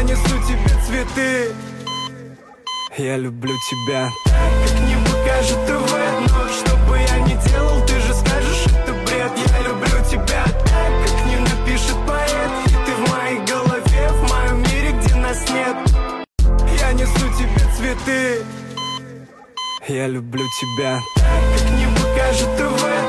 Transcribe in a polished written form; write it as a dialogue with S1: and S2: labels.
S1: несу тебе цветы. Я люблю тебя так, как не покажет ТВ. Но что бы я ни делал, ты же скажешь, это бред. Я люблю тебя так, как не напишет поэт. Ты в моей голове, в моем мире, где нас нет. Я несу тебе цветы. Я люблю тебя так, как не покажет ТВ.